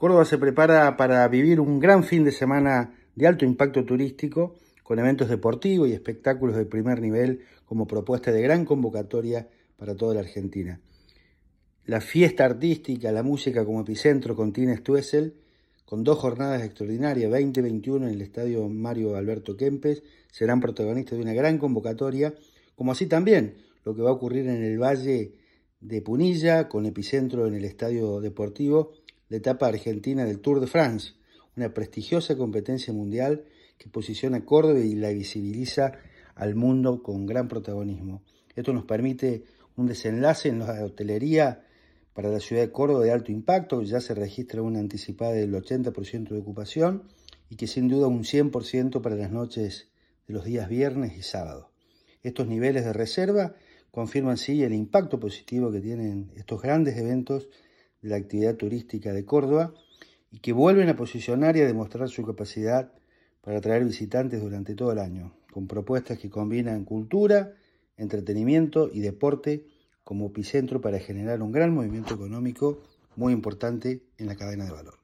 Córdoba se prepara para vivir un gran fin de semana de alto impacto turístico, con eventos deportivos y espectáculos de primer nivel como propuesta de gran convocatoria para toda la Argentina. La fiesta artística, la música como epicentro con Tina Stoessel, con 2 jornadas extraordinarias, 20 y 21 en el Estadio Mario Alberto Kempes, serán protagonistas de una gran convocatoria, como así también lo que va a ocurrir en el Valle de Punilla, con epicentro en el Estadio Deportivo, la etapa argentina del Tour de France, una prestigiosa competencia mundial que posiciona a Córdoba y la visibiliza al mundo con gran protagonismo. Esto nos permite un desenlace en la hotelería para la ciudad de Córdoba de alto impacto, que ya se registra una anticipada del 80% de ocupación y que sin duda un 100% para las noches de los días viernes y sábado. Estos niveles de reserva confirman sí el impacto positivo que tienen estos grandes eventos de la actividad turística de Córdoba y que vuelven a posicionar y a demostrar su capacidad para atraer visitantes durante todo el año, con propuestas que combinan cultura, entretenimiento y deporte como epicentro para generar un gran movimiento económico muy importante en la cadena de valor.